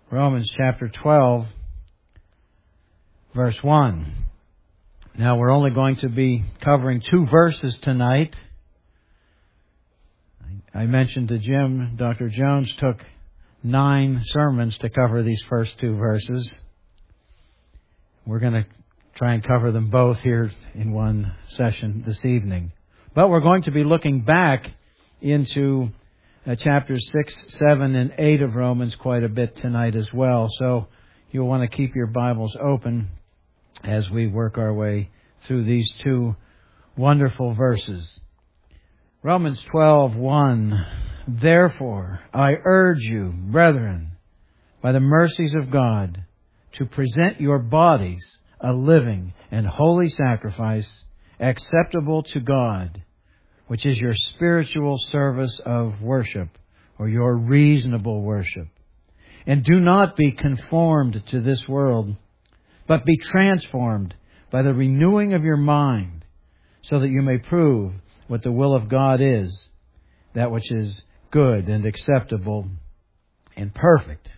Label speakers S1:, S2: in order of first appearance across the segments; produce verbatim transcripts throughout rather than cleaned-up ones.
S1: Romans chapter twelve, verse one. Now we're only going to be covering two verses tonight. I mentioned to Jim, Doctor Jones took nine sermons to cover these first two verses. We're going to try and cover them both here in one session this evening. But we're going to be looking back into uh, chapters six, seven, and eight of Romans quite a bit tonight as well. So you'll want to keep your Bibles open as we work our way through these two wonderful verses. Romans twelve, one. Therefore, I urge you, brethren, by the mercies of God, to present your bodies a living and holy sacrifice, acceptable to God, which is your spiritual service of worship, or your reasonable worship. And do not be conformed to this world, but be transformed by the renewing of your mind, so that you may prove what the will of God is, that which is good and acceptable and perfect.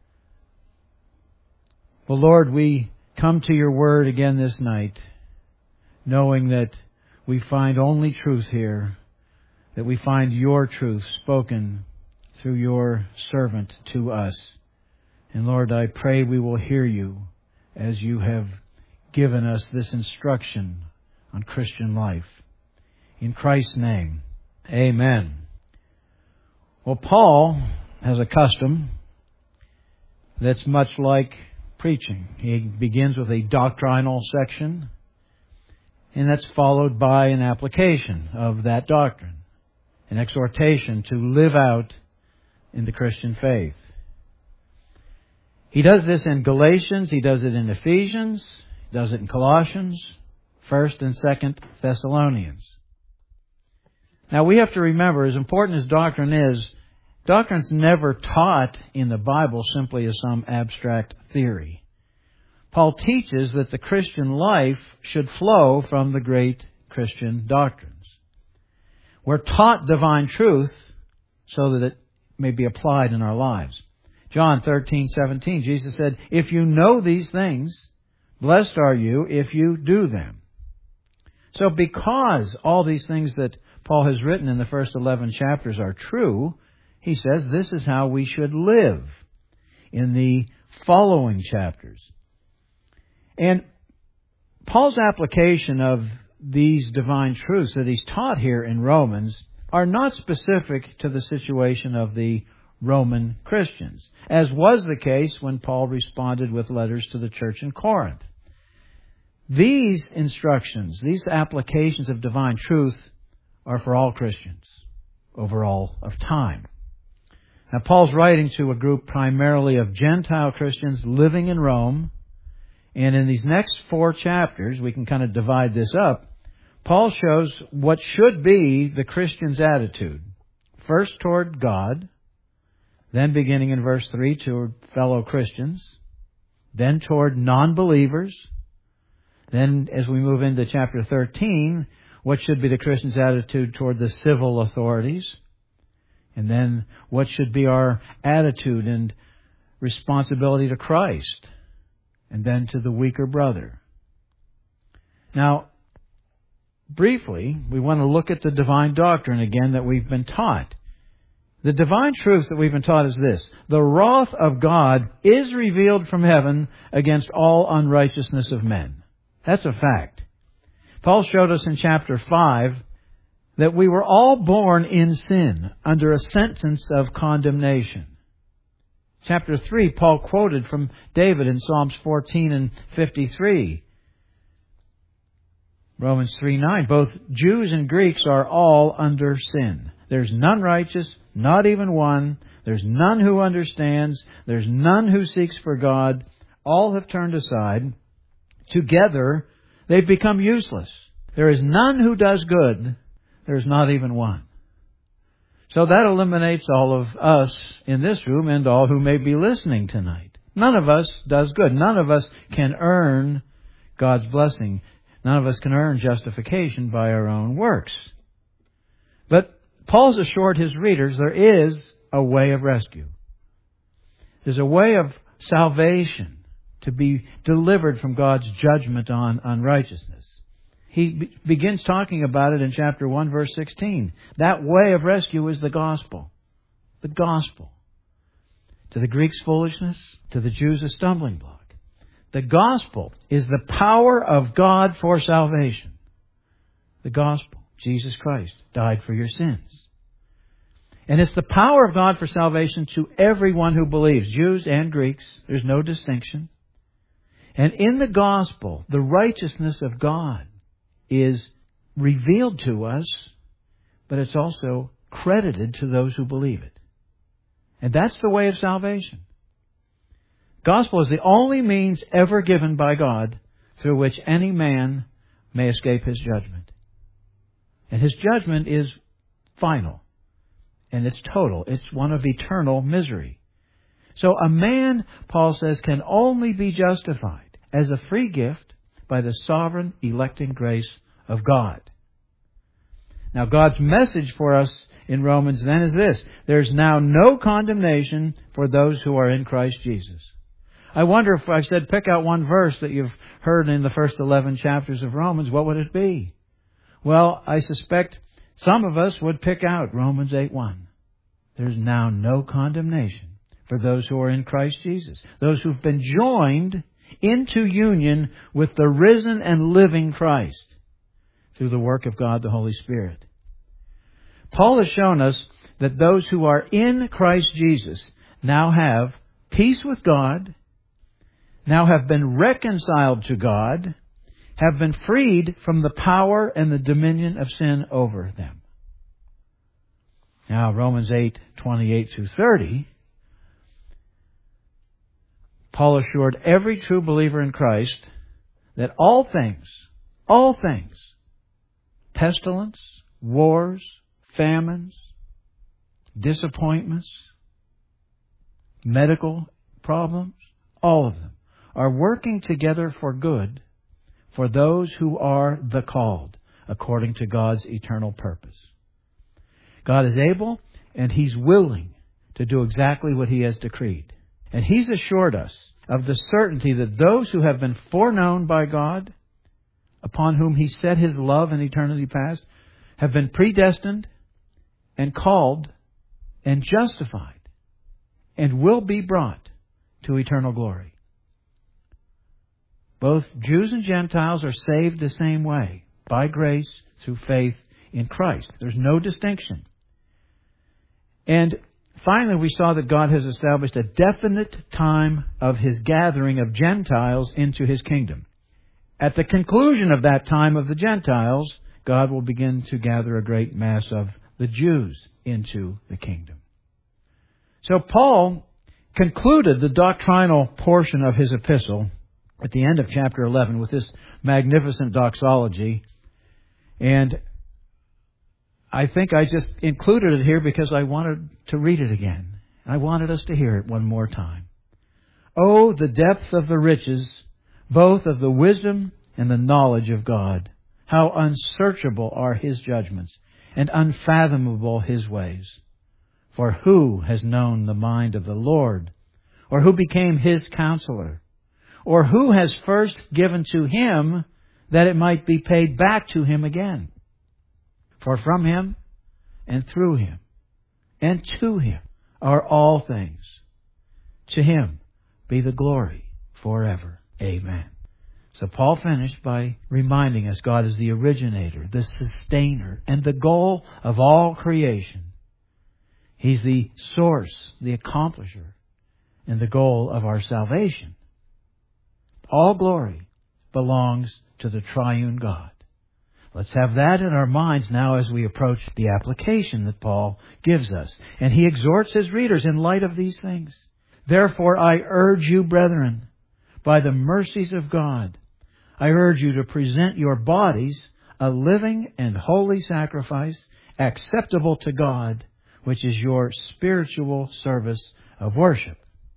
S1: Well, Lord, we come to your word again this night, knowing that we find only truth here, that we find your truth spoken through your servant to us. And Lord, I pray we will hear you as you have given us this instruction on Christian life. In Christ's name, amen. Well, Paul has a custom that's much like preaching. He begins with a doctrinal section, and that's followed by an application of that doctrine, an exhortation to live out in the Christian faith. He does this in Galatians, he does it in Ephesians, he does it in Colossians, First and Second Thessalonians. Now we have to remember, as important as doctrine is, doctrine's never taught in the Bible simply as some abstract theory. Paul teaches that the Christian life should flow from the great Christian doctrines. We're taught divine truth so that it may be applied in our lives. John thirteen seventeen, Jesus said, "If you know these things, blessed are you if you do them." So because all these things that Paul has written in the first eleven chapters are true, he says this is how we should live in the following chapters. And Paul's application of these divine truths that he's taught here in Romans are not specific to the situation of the Roman Christians, as was the case when Paul responded with letters to the church in Corinth. These instructions, these applications of divine truth are for all Christians over all of time. Now, Paul's writing to a group primarily of Gentile Christians living in Rome. And in these next four chapters, we can kind of divide this up. Paul shows what should be the Christian's attitude. First toward God, then beginning in verse three toward fellow Christians, then toward non-believers. Then as we move into chapter thirteen, what should be the Christian's attitude toward the civil authorities? And then what should be our attitude and responsibility to Christ? And then to the weaker brother. Now, briefly, we want to look at the divine doctrine again that we've been taught. The divine truth that we've been taught is this: the wrath of God is revealed from heaven against all unrighteousness of men. That's a fact. Paul showed us in chapter five that we were all born in sin under a sentence of condemnation. Chapter three, Paul quoted from David in Psalms fourteen and fifty-three. Romans three nine, both Jews and Greeks are all under sin. There's none righteous, not even one. There's none who understands. There's none who seeks for God. All have turned aside. Together, they've become useless. There is none who does good. There's not even one. So that eliminates all of us in this room and all who may be listening tonight. None of us does good. None of us can earn God's blessing. None of us can earn justification by our own works. But Paul's assured his readers there is a way of rescue. There's a way of salvation to be delivered from God's judgment on unrighteousness. He be- begins talking about it in chapter one, verse sixteen. That way of rescue is the gospel. The gospel. To the Greeks, foolishness. To the Jews, a stumbling block. The gospel is the power of God for salvation. The gospel. Jesus Christ died for your sins. And it's the power of God for salvation to everyone who believes, Jews and Greeks. There's no distinction. And in the gospel, the righteousness of God is revealed to us, but it's also credited to those who believe it. And that's the way of salvation. Gospel is the only means ever given by God through which any man may escape His judgment. And His judgment is final. And it's total. It's one of eternal misery. So a man, Paul says, can only be justified as a free gift by the sovereign electing grace of God. Now, God's message for us in Romans then is this: there's now no condemnation for those who are in Christ Jesus. I wonder if I said pick out one verse that you've heard in the first eleven chapters of Romans, what would it be? Well, I suspect some of us would pick out Romans eight one. There's now no condemnation for those who are in Christ Jesus. Those who've been joined into union with the risen and living Christ through the work of God the Holy Spirit. Paul has shown us that those who are in Christ Jesus now have peace with God, now have been reconciled to God, have been freed from the power and the dominion of sin over them. Now, Romans eight, twenty-eight through thirty, Paul assured every true believer in Christ that all things, all things, pestilence, wars, famines, disappointments, medical problems, all of them are working together for good for those who are the called according to God's eternal purpose. God is able and He's willing to do exactly what He has decreed. And He's assured us of the certainty that those who have been foreknown by God, upon whom He set His love in eternity past, have been predestined and called and justified and will be brought to eternal glory. Both Jews and Gentiles are saved the same way, by grace through faith in Christ. There's no distinction. And finally, we saw that God has established a definite time of His gathering of Gentiles into His kingdom. At the conclusion of that time of the Gentiles, God will begin to gather a great mass of the Jews into the kingdom. So Paul concluded the doctrinal portion of his epistle at the end of chapter eleven with this magnificent doxology. And I think I just included it here because I wanted to read it again. I wanted us to hear it one more time. Oh, the depth of the riches, both of the wisdom and the knowledge of God. How unsearchable are His judgments and unfathomable His ways. For who has known the mind of the Lord? Or who became His counselor? Or who has first given to Him that it might be paid back to Him again? For from Him and through Him and to Him are all things. To Him be the glory forever. Amen. So Paul finished by reminding us God is the originator, the sustainer, and the goal of all creation. He's the source, the accomplisher, and the goal of our salvation. All glory belongs to the triune God. Let's have that in our minds now as we approach the application that Paul gives us. And he exhorts his readers in light of these things. Therefore, I urge you, brethren, by the mercies of God, I urge you to present your bodies a living and holy sacrifice, acceptable to God, which is your spiritual service of worship.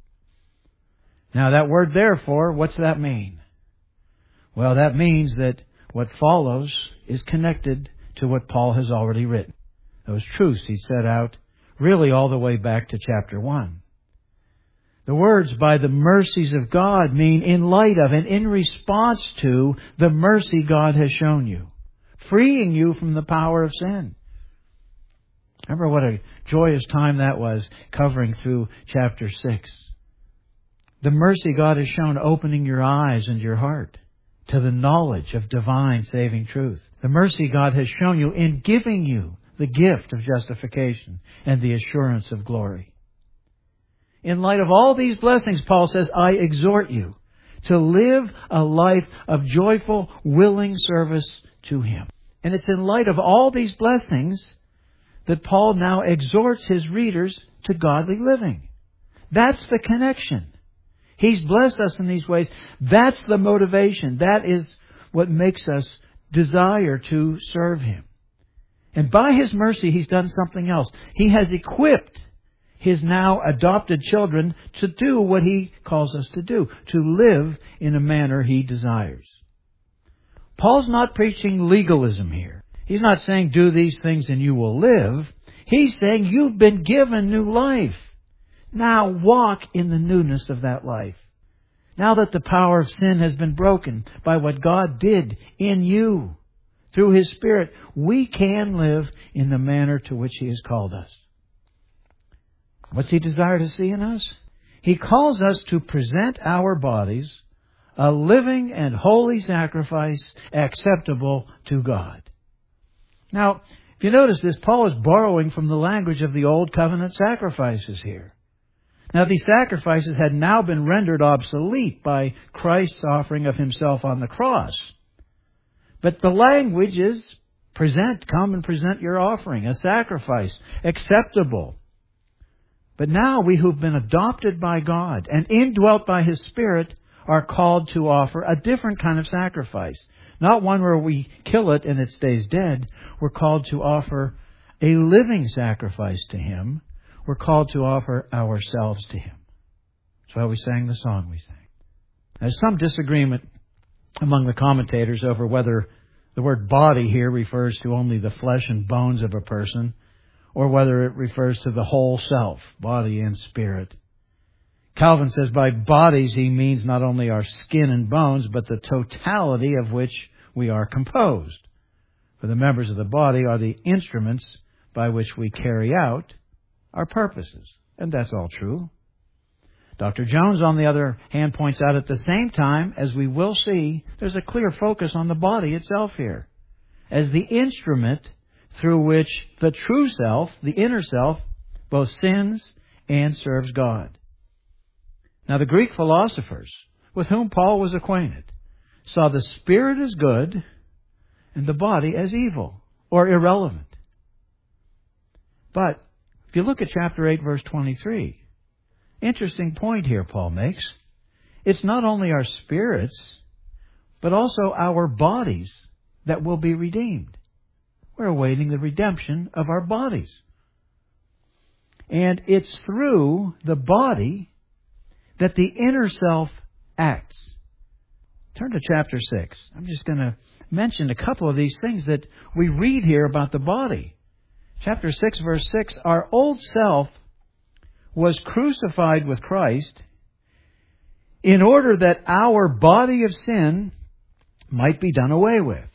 S1: Now, that word therefore, what's that mean? Well, that means that what follows is connected to what Paul has already written. Those truths he set out really all the way back to chapter one. The words, by the mercies of God, mean in light of and in response to the mercy God has shown you, freeing you from the power of sin. Remember what a joyous time that was, covering through chapter six. The mercy God has shown, opening your eyes and your heart to the knowledge of divine saving truth. The mercy God has shown you in giving you the gift of justification and the assurance of glory. In light of all these blessings, Paul says, I exhort you to live a life of joyful, willing service to Him. And it's in light of all these blessings that Paul now exhorts his readers to godly living. That's the connection. He's blessed us in these ways. That's the motivation. That is what makes us desire to serve Him. And by His mercy, He's done something else. He has equipped His now adopted children to do what He calls us to do, to live in a manner He desires. Paul's not preaching legalism here. He's not saying do these things and you will live. He's saying you've been given new life. Now walk in the newness of that life. Now that the power of sin has been broken by what God did in you through His Spirit, we can live in the manner to which He has called us. What's He desire to see in us? He calls us to present our bodies a living and holy sacrifice acceptable to God. Now, if you notice this, Paul is borrowing from the language of the Old Covenant sacrifices here. Now, these sacrifices had now been rendered obsolete by Christ's offering of Himself on the cross. But the language is present, come and present your offering, a sacrifice, acceptable. But now we who've been adopted by God and indwelt by His Spirit are called to offer a different kind of sacrifice. Not one where we kill it and it stays dead. We're called to offer a living sacrifice to Him. We're called to offer ourselves to Him. That's why we sang the song we sang. There's some disagreement among the commentators over whether the word body here refers to only the flesh and bones of a person, or whether it refers to the whole self, body and spirit. Calvin says by bodies he means not only our skin and bones, but the totality of which we are composed. For the members of the body are the instruments by which we carry out our purposes. And that's all true. Doctor Jones, on the other hand, points out at the same time, as we will see, there's a clear focus on the body itself here, as the instrument through which the true self, the inner self, both sins and serves God. Now, the Greek philosophers, with whom Paul was acquainted, saw the spirit as good and the body as evil or irrelevant. But if you look at chapter eight, verse twenty-three, interesting point here Paul makes. It's not only our spirits, but also our bodies that will be redeemed. We're awaiting the redemption of our bodies. And it's through the body that the inner self acts. Turn to chapter six. I'm just going to mention a couple of these things that we read here about the body. Chapter six, verse six, our old self was crucified with Christ in order that our body of sin might be done away with.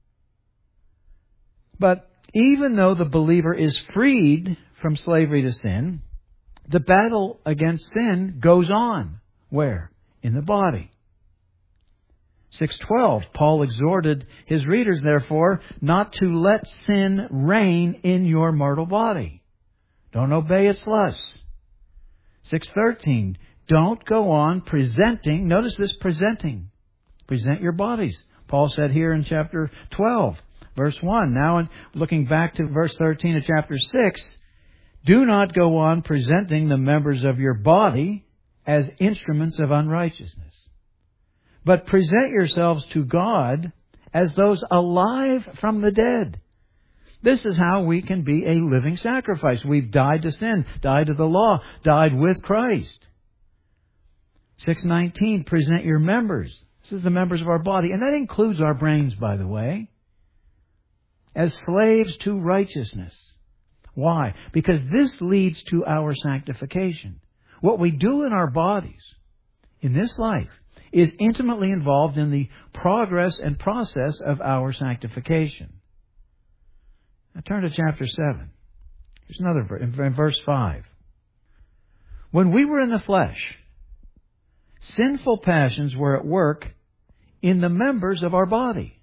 S1: But even though the believer is freed from slavery to sin, the battle against sin goes on. Where? In the body. six twelve, Paul exhorted his readers, therefore, not to let sin reign in your mortal body. Don't obey its lusts. six thirteen, don't go on presenting, notice this presenting, present your bodies. Paul said here in chapter twelve, verse one, now in looking back to verse thirteen of chapter six, do not go on presenting the members of your body as instruments of unrighteousness, but present yourselves to God as those alive from the dead. This is how we can be a living sacrifice. We've died to sin, died to the law, died with Christ. six nineteen, present your members. This is the members of our body, and that includes our brains, by the way, as slaves to righteousness. Why? Because this leads to our sanctification. What we do in our bodies in this life is intimately involved in the progress and process of our sanctification. Now turn to chapter seven. Here's another verse, in verse five. When we were in the flesh, sinful passions were at work in the members of our body.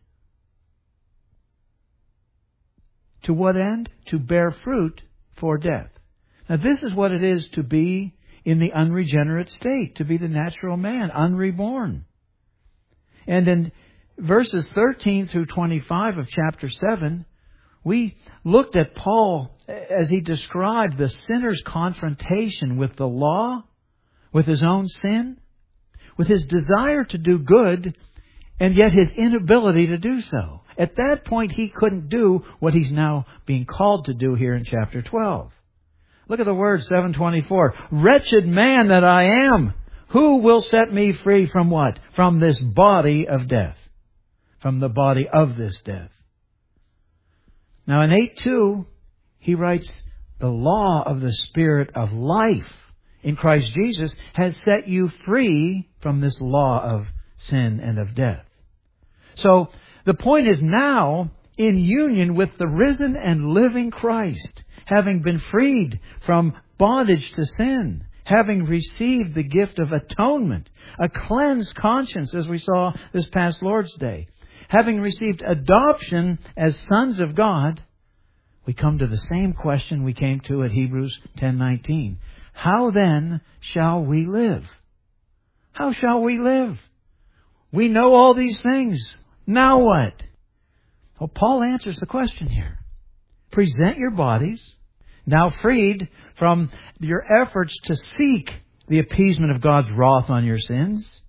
S1: To what end? To bear fruit for death. Now this is what it is to be in the unregenerate state, to be the natural man, unreborn. And in verses thirteen through twenty-five of chapter seven, we looked at Paul as he described the sinner's confrontation with the law, with his own sin, with his desire to do good, and yet his inability to do so. At that point, he couldn't do what he's now being called to do here in chapter twelve. Look at the word seven twenty-four. Wretched man that I am, who will set me free from what? From this body of death. From the body of this death. Now in eight two, he writes, the law of the Spirit of life in Christ Jesus has set you free from this law of sin and of death. So the point is now, in union with the risen and living Christ, having been freed from bondage to sin, having received the gift of atonement, a cleansed conscience, as we saw this past Lord's Day, having received adoption as sons of God, we come to the same question we came to at Hebrews ten nineteen. How then shall we live? How shall we live? We know all these things. Now what? Well, Paul answers the question here. Present your bodies, now freed from your efforts to seek the appeasement of God's wrath on your sins.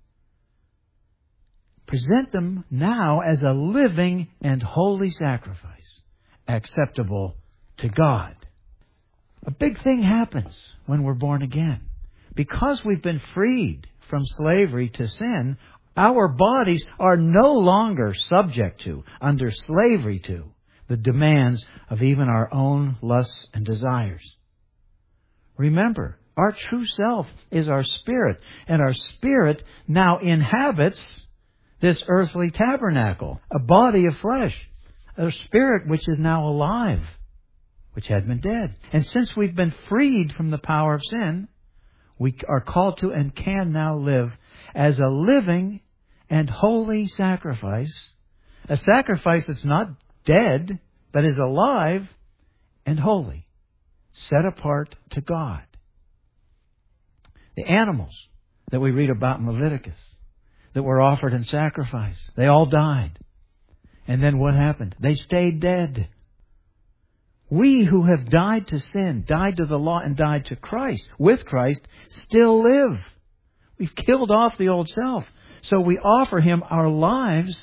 S1: Present them now as a living and holy sacrifice, acceptable to God. A big thing happens when we're born again. Because we've been freed from slavery to sin, our bodies are no longer subject to, under slavery to, the demands of even our own lusts and desires. Remember, our true self is our spirit, and our spirit now inhabits this earthly tabernacle, a body of flesh, a spirit which is now alive, which had been dead. And since we've been freed from the power of sin, we are called to and can now live as a living and holy sacrifice, a sacrifice that's not dead, but is alive and holy, set apart to God. The animals that we read about in Leviticus that were offered in sacrifice, they all died. And then what happened? They stayed dead. We who have died to sin, died to the law, and died to Christ, with Christ, still live. We've killed off the old self. So we offer Him our lives,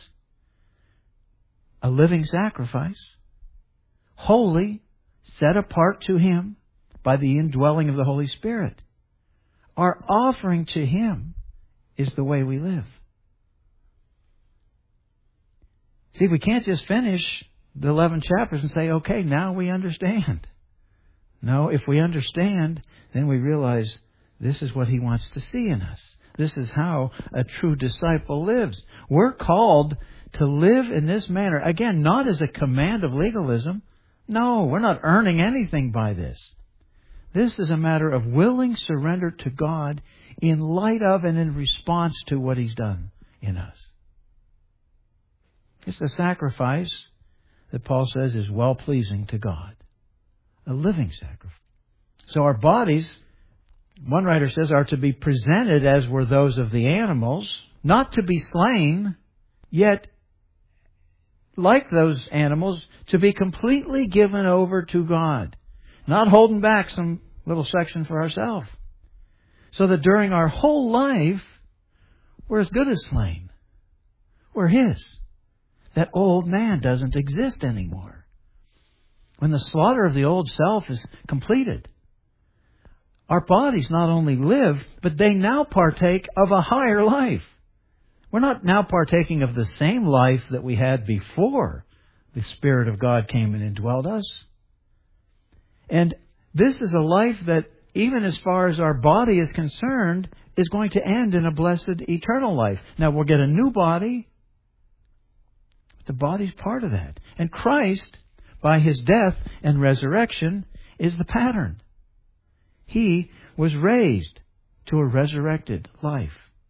S1: a living sacrifice, holy, set apart to Him by the indwelling of the Holy Spirit. Our offering to Him is the way we live. See, we can't just finish the eleven chapters and say, okay, now we understand. No, if we understand, then we realize this is what He wants to see in us. This is how a true disciple lives. We're called to live in this manner. Again, not as a command of legalism. No, we're not earning anything by this. This is a matter of willing surrender to God in light of and in response to what He's done in us. It's a sacrifice that Paul says is well-pleasing to God. A living sacrifice. So our bodies, one writer says, are to be presented as were those of the animals, not to be slain, yet, like those animals, to be completely given over to God. Not holding back some little section for ourselves. So that during our whole life, we're as good as slain. We're His. That old man doesn't exist anymore. When the slaughter of the old self is completed, our bodies not only live, but they now partake of a higher life. We're not now partaking of the same life that we had before the Spirit of God came and indwelled us. And this is a life that even as far as our body is concerned, is going to end in a blessed eternal life. Now, we'll get a new body. The body's part of that. And Christ, by His death and resurrection, is the pattern. He was raised to a resurrected life.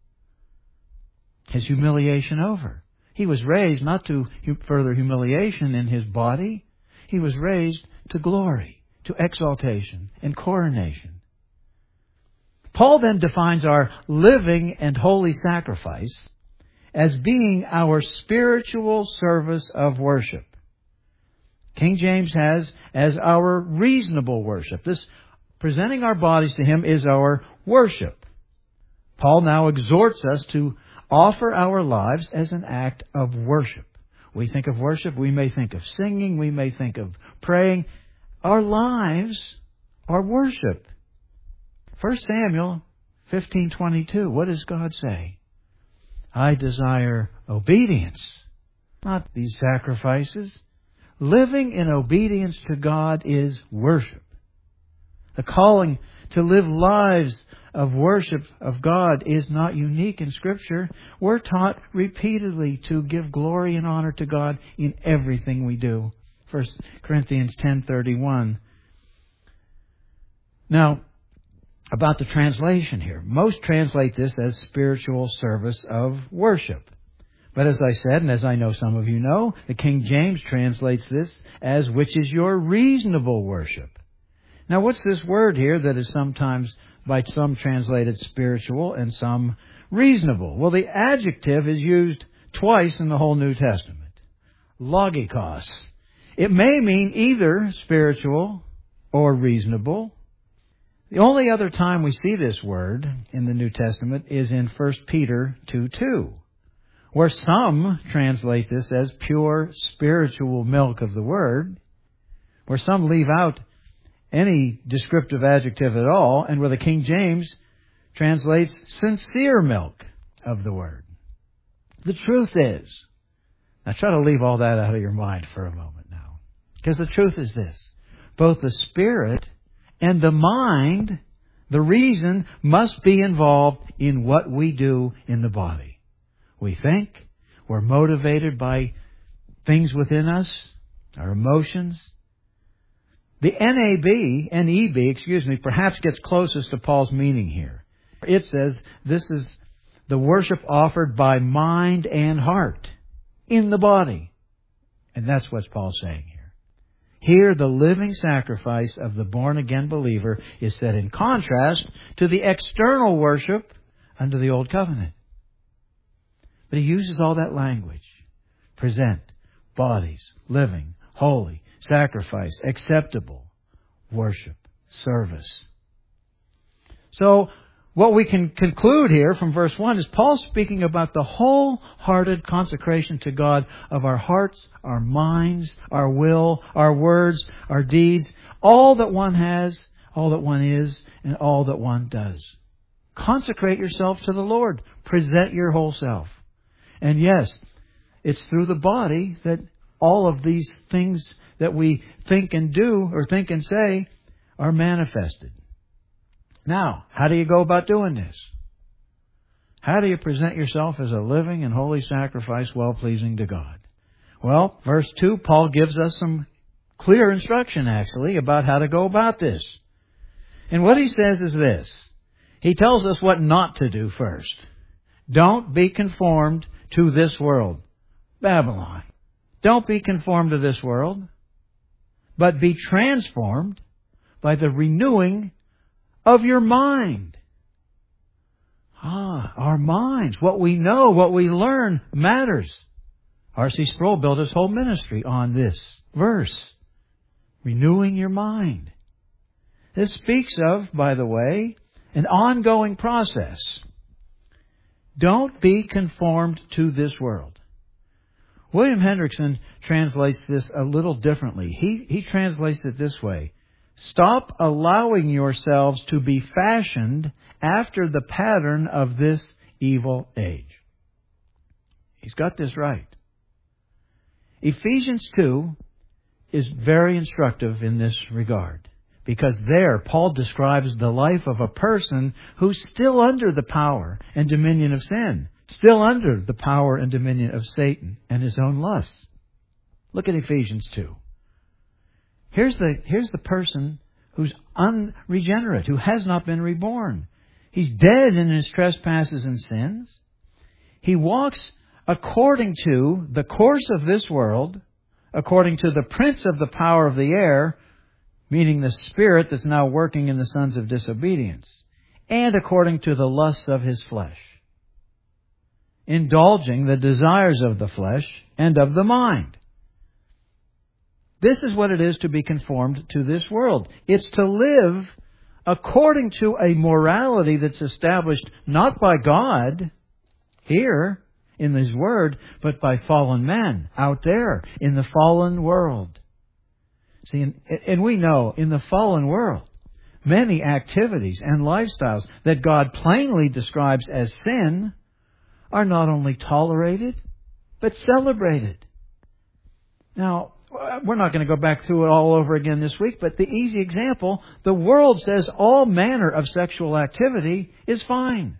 S1: His humiliation over. He was raised not to further humiliation in His body. He was raised to glory, to exaltation and coronation. Paul then defines our living and holy sacrifice as being our spiritual service of worship. King James has as our reasonable worship. This presenting our bodies to Him is our worship. Paul now exhorts us to offer our lives as an act of worship. We think of worship, we may think of singing, we may think of praying. Our lives are worship. First Samuel fifteen twenty-two, what does God say? I desire obedience, not these sacrifices. Living in obedience to God is worship. The calling to live lives of worship of God is not unique in Scripture. We're taught repeatedly to give glory and honor to God in everything we do. First Corinthians ten thirty-one. Now, about the translation here. Most translate this as spiritual service of worship. But as I said, and as I know some of you know, the King James translates this as which is your reasonable worship. Now, what's this word here that is sometimes by some translated spiritual and some reasonable? Well, the adjective is used twice in the whole New Testament. Logikos. It may mean either spiritual or reasonable. The only other time we see this word in the New Testament is in First Peter two two, where some translate this as pure spiritual milk of the Word, where some leave out any descriptive adjective at all, and where the King James translates sincere milk of the Word. The truth is, now try to leave all that out of your mind for a moment now, because the truth is this: both the Spirit and the mind, the reason, must be involved in what we do in the body. We think, we're motivated by things within us, our emotions. The N A B, N E B, excuse me, perhaps gets closest to Paul's meaning here. It says this is the worship offered by mind and heart in the body. And that's what Paul's saying here. Here, the living sacrifice of the born-again believer is set in contrast to the external worship under the Old Covenant. But he uses all that language. Present, bodies, living, holy, sacrifice, acceptable, worship, service. So, what we can conclude here from verse one is Paul speaking about the wholehearted consecration to God of our hearts, our minds, our will, our words, our deeds, all that one has, all that one is, and all that one does. Consecrate yourself to the Lord. Present your whole self. And yes, it's through the body that all of these things that we think and do or think and say are manifested. Now, how do you go about doing this? How do you present yourself as a living and holy sacrifice well-pleasing to God? Well, verse two, Paul gives us some clear instruction, actually, about how to go about this. And what he says is this. He tells us what not to do first. Don't be conformed to this world. Babylon. Don't be conformed to this world, but be transformed by the renewing of your mind. Ah, our minds, what we know, what we learn matters. R C Sproul built his whole ministry on this verse. Renewing your mind. This speaks of, by the way, an ongoing process. Don't be conformed to this world. William Hendrickson translates this a little differently. He, he translates it this way. Stop allowing yourselves to be fashioned after the pattern of this evil age. He's got this right. Ephesians two is very instructive in this regard. Because there, Paul describes the life of a person who's still under the power and dominion of sin, still under the power and dominion of Satan and his own lusts. Look at Ephesians two. Here's the, here's the person who's unregenerate, who has not been reborn. He's dead in his trespasses and sins. He walks according to the course of this world, according to the prince of the power of the air, meaning the spirit that's now working in the sons of disobedience, and according to the lusts of his flesh, indulging the desires of the flesh and of the mind. This is what it is to be conformed to this world. It's to live according to a morality that's established not by God here in His Word, but by fallen men out there in the fallen world. See, and, and we know in the fallen world, many activities and lifestyles that God plainly describes as sin are not only tolerated, but celebrated. Now, we're not going to go back through it all over again this week, but the easy example, the world says all manner of sexual activity is fine.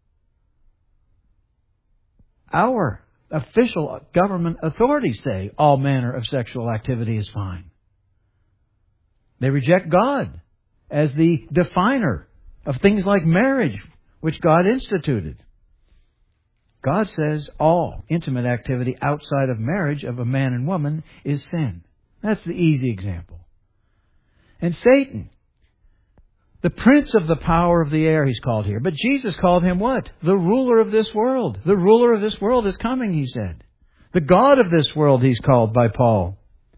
S1: Our official government authorities say all manner of sexual activity is fine. They reject God as the definer of things like marriage, which God instituted. God says all intimate activity outside of marriage of a man and woman is sin. That's the easy example. And Satan, the prince of the power of the air, he's called here. But Jesus called him what? The ruler of this world. The ruler of this world is coming, he said. The God of this world, he's called by Paul.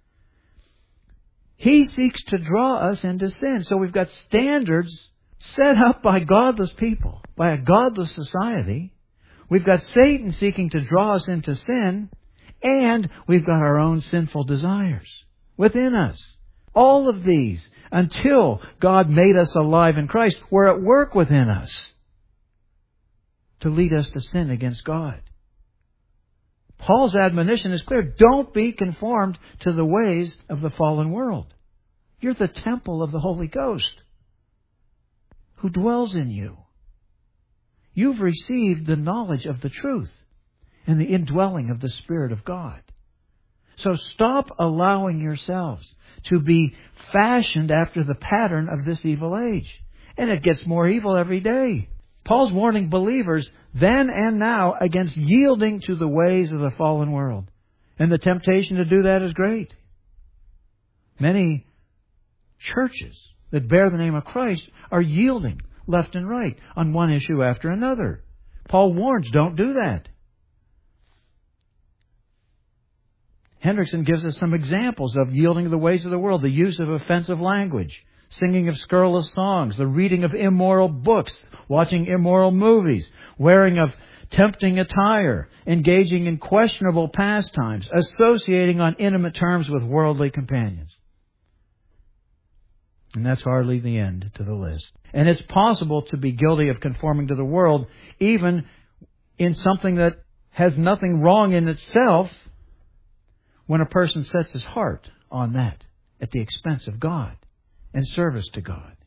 S1: He seeks to draw us into sin. So we've got standards set up by godless people, by a godless society. We've got Satan seeking to draw us into sin, and we've got our own sinful desires within us. All of these, until God made us alive in Christ, were at work within us to lead us to sin against God. Paul's admonition is clear. Don't be conformed to the ways of the fallen world. You're the temple of the Holy Ghost who dwells in you. You've received the knowledge of the truth and the indwelling of the Spirit of God. So stop allowing yourselves to be fashioned after the pattern of this evil age. And it gets more evil every day. Paul's warning believers then and now against yielding to the ways of the fallen world. And the temptation to do that is great. Many churches that bear the name of Christ are yielding left and right on one issue after another. Paul warns, don't do that. Hendrickson gives us some examples of yielding to the ways of the world. The use of offensive language, singing of scurrilous songs, the reading of immoral books, watching immoral movies, wearing of tempting attire, engaging in questionable pastimes, associating on intimate terms with worldly companions. And that's hardly the end to the list. And it's possible to be guilty of conforming to the world, even in something that has nothing wrong in itself, when a person sets his heart on that at the expense of God and service to God.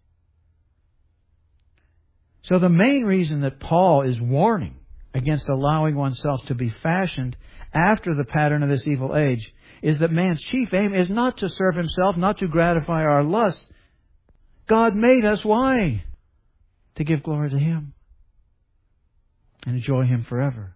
S1: So the main reason that Paul is warning against allowing oneself to be fashioned after the pattern of this evil age is that man's chief aim is not to serve himself, not to gratify our lusts. God made us, why? To give glory to Him and enjoy Him forever.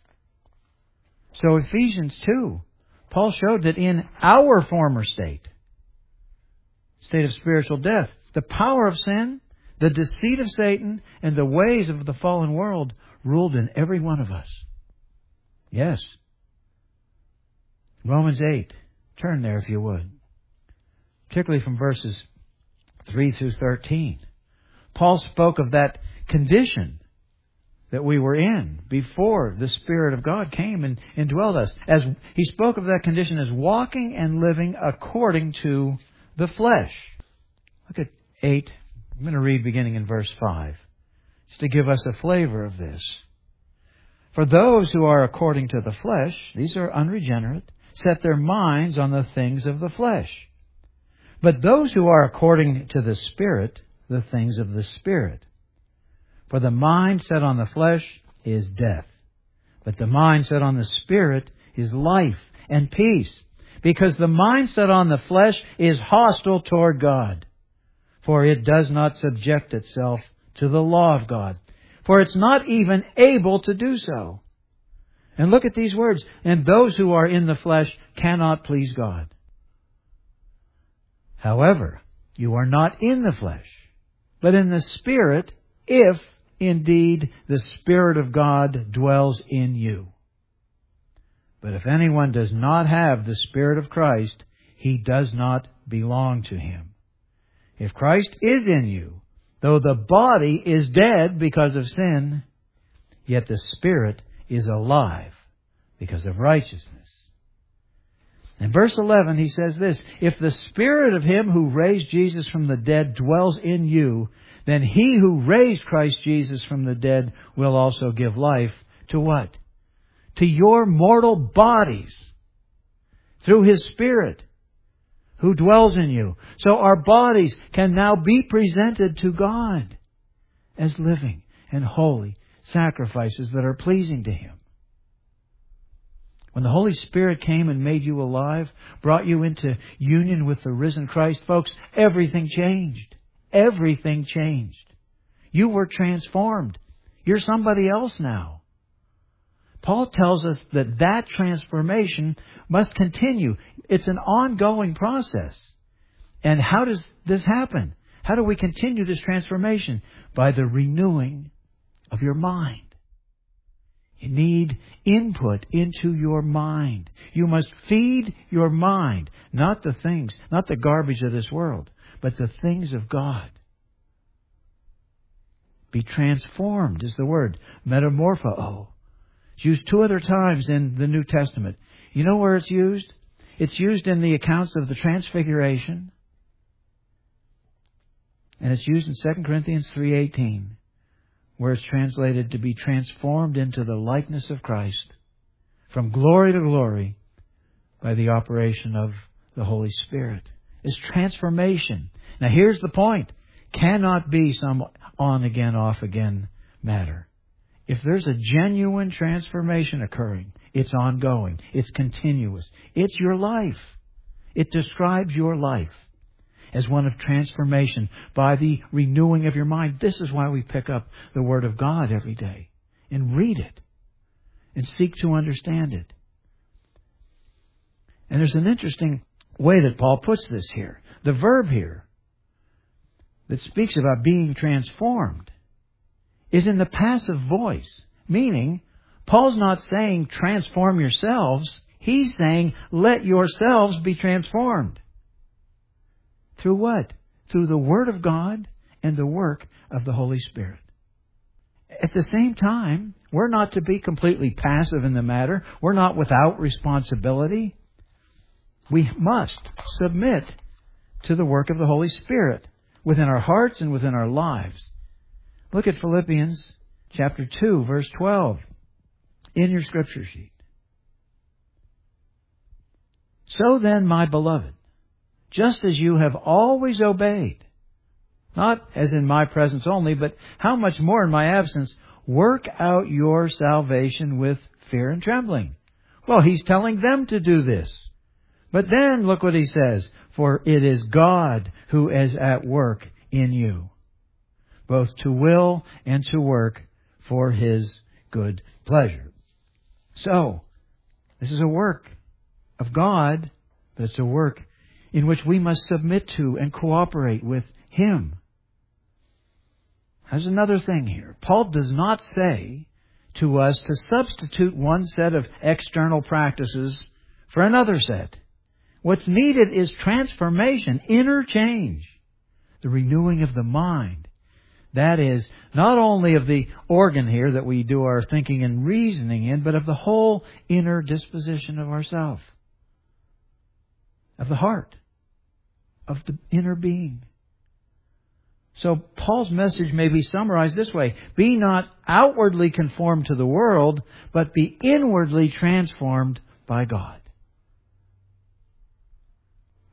S1: So Ephesians two, Paul showed that in our former state, state of spiritual death, the power of sin, the deceit of Satan, and the ways of the fallen world ruled in every one of us. Yes. Romans eight. Turn there if you would. Particularly from verses three through thirteen. Paul spoke of that condition that we were in before the Spirit of God came and indwelled us. As he spoke of that condition as walking and living according to the flesh. Look at eight. I'm going to read beginning in verse five, just to give us a flavor of this. For those who are according to the flesh, these are unregenerate, set their minds on the things of the flesh. But those who are according to the Spirit, the things of the Spirit. For the mind set on the flesh is death, but the mind set on the Spirit is life and peace. Because the mind set on the flesh is hostile toward God, for it does not subject itself to the law of God, for it's not even able to do so. And look at these words, and those who are in the flesh cannot please God. However, you are not in the flesh, but in the Spirit, if indeed the Spirit of God dwells in you. But if anyone does not have the Spirit of Christ, he does not belong to Him. If Christ is in you, though the body is dead because of sin, yet the Spirit is alive because of righteousness. In verse eleven, he says this, if the Spirit of Him who raised Jesus from the dead dwells in you, then He who raised Christ Jesus from the dead will also give life to what? To your mortal bodies through His Spirit who dwells in you. So our bodies can now be presented to God as living and holy sacrifices that are pleasing to Him. When the Holy Spirit came and made you alive, brought you into union with the risen Christ, folks, everything changed. Everything changed. You were transformed. You're somebody else now. Paul tells us that that transformation must continue. It's an ongoing process. And how does this happen? How do we continue this transformation? By the renewing of your mind. You need input into your mind. You must feed your mind, not the things, not the garbage of this world, but the things of God. Be transformed is the word, metamorpho. It's used two other times in the New Testament. You know where it's used? It's used in the accounts of the Transfiguration. And it's used in Second Corinthians three eighteen, where it's translated to be transformed into the likeness of Christ from glory to glory by the operation of the Holy Spirit. It's transformation. Now here's the point. Cannot be some on again, off again matter. If there's a genuine transformation occurring, it's ongoing. It's continuous. It's your life. It describes your life as one of transformation by the renewing of your mind. This is why we pick up the Word of God every day and read it and seek to understand it. And there's an interesting way that Paul puts this here. The verb here that speaks about being transformed is in the passive voice, meaning Paul's not saying transform yourselves. He's saying let yourselves be transformed. Through what? Through the Word of God and the work of the Holy Spirit. At the same time, we're not to be completely passive in the matter. We're not without responsibility. We must submit to the work of the Holy Spirit within our hearts and within our lives. Look at Philippians chapter two, verse twelve in your scripture sheet. So then, my beloved, just as you have always obeyed, not as in my presence only, but how much more in my absence, work out your salvation with fear and trembling. Well, he's telling them to do this. But then look what he says, for it is God who is at work in you, both to will and to work for His good pleasure. So, this is a work of God, but it's a work in which we must submit to and cooperate with Him. There's another thing here. Paul does not say to us to substitute one set of external practices for another set. What's needed is transformation, inner change, the renewing of the mind. That is, not only of the organ here that we do our thinking and reasoning in, but of the whole inner disposition of ourself, of the heart, of the inner being. So Paul's message may be summarized this way. Be not outwardly conformed to the world, but be inwardly transformed by God.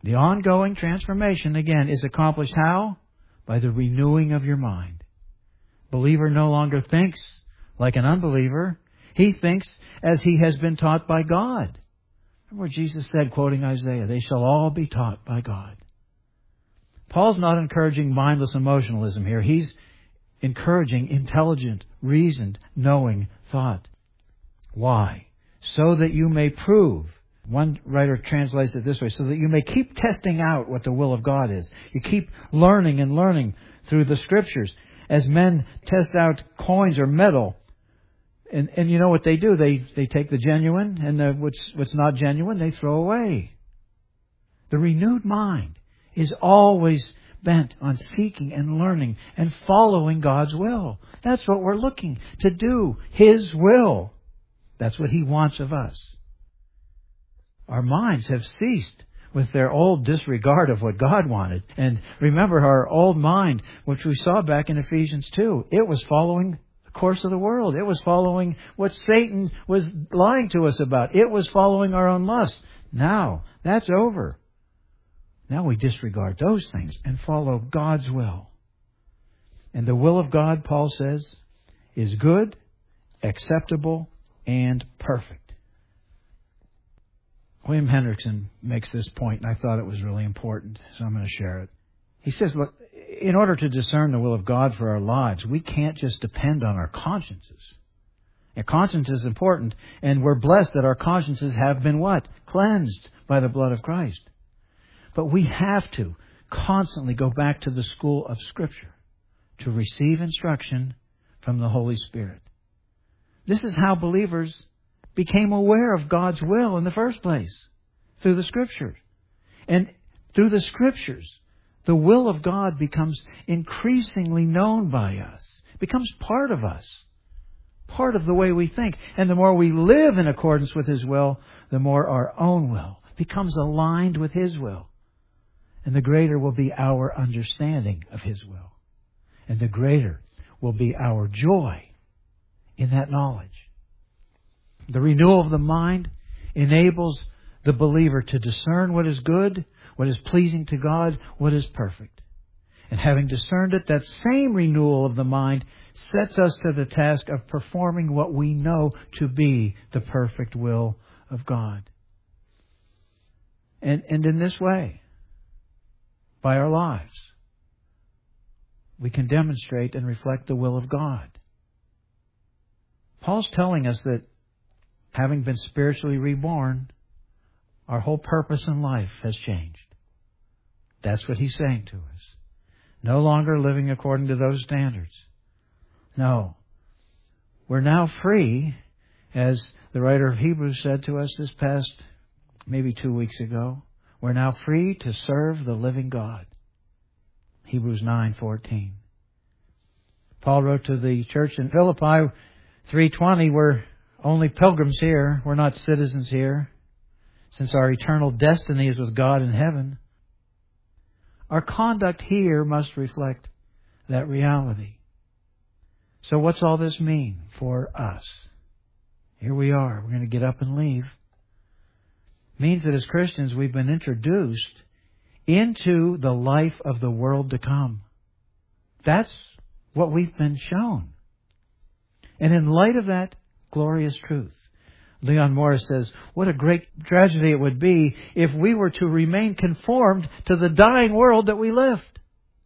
S1: The ongoing transformation, again, is accomplished how? By the renewing of your mind. Believer no longer thinks like an unbeliever. He thinks as he has been taught by God. Remember what Jesus said, quoting Isaiah, they shall all be taught by God. Paul's not encouraging mindless emotionalism here. He's encouraging intelligent, reasoned, knowing thought. Why? So that you may prove. One writer translates it this way, so that you may keep testing out what the will of God is. You keep learning and learning through the Scriptures. As men test out coins or metal, and, and you know what they do? They they take the genuine, and the, what's, what's not genuine, they throw away. The renewed mind is always bent on seeking and learning and following God's will. That's what we're looking to do, His will. That's what He wants of us. Our minds have ceased with their old disregard of what God wanted. And remember, our old mind, which we saw back in Ephesians two, it was following the course of the world. It was following what Satan was lying to us about. It was following our own lust. Now, that's over. Now we disregard those things and follow God's will. And the will of God, Paul says, is good, acceptable, and perfect. William Hendrickson makes this point, and I thought it was really important, so I'm going to share it. He says, look, in order to discern the will of God for our lives, we can't just depend on our consciences. A conscience is important, and we're blessed that our consciences have been what? Cleansed by the blood of Christ. But we have to constantly go back to the school of Scripture to receive instruction from the Holy Spirit. This is how believers became aware of God's will in the first place, through the Scriptures. And through the Scriptures, the will of God becomes increasingly known by us, becomes part of us, part of the way we think. And the more we live in accordance with His will, the more our own will becomes aligned with His will. And the greater will be our understanding of His will. And the greater will be our joy in that knowledge. The renewal of the mind enables the believer to discern what is good, what is pleasing to God, what is perfect. And having discerned it, that same renewal of the mind sets us to the task of performing what we know to be the perfect will of God. And, and in this way, by our lives, we can demonstrate and reflect the will of God. Paul's telling us that having been spiritually reborn, our whole purpose in life has changed. That's what he's saying to us. No longer living according to those standards. No. We're now free, as the writer of Hebrews said to us this past, maybe two weeks ago. We're now free to serve the living God. Hebrews nine fourteen. Paul wrote to the church in Philippi, three twenty, we're only pilgrims here. We're not citizens here, since our eternal destiny is with God in heaven. Our conduct here must reflect that reality. So what's all this mean for us? Here we are. We're going to get up and leave. It means that as Christians, we've been introduced into the life of the world to come. That's what we've been shown. And in light of that glorious truth, Leon Morris says, what a great tragedy it would be if we were to remain conformed to the dying world that we lived.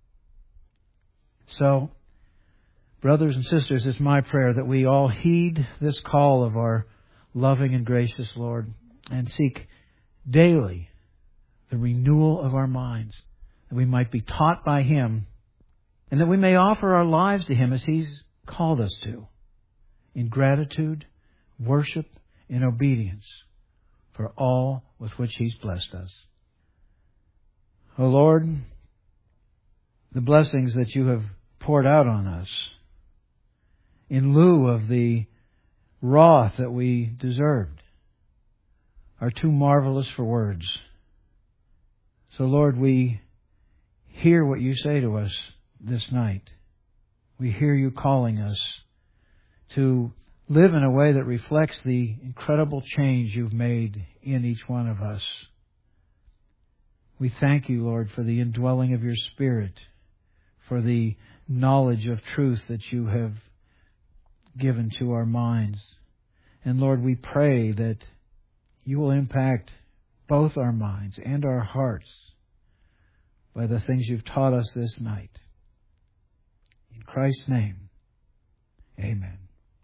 S1: So, brothers and sisters, it's my prayer that we all heed this call of our loving and gracious Lord and seek daily the renewal of our minds, that we might be taught by Him and that we may offer our lives to Him as He's called us to, in gratitude, worship, and obedience for all with which He's blessed us. O Lord, the blessings that You have poured out on us in lieu of the wrath that we deserved are too marvelous for words. So Lord, we hear what You say to us this night. We hear You calling us to live in a way that reflects the incredible change You've made in each one of us. We thank you, Lord, for the indwelling of your Spirit, for the knowledge of truth that you have given to our minds. And Lord, we pray that you will impact both our minds and our hearts by the things you've taught us this night. In Christ's name, amen.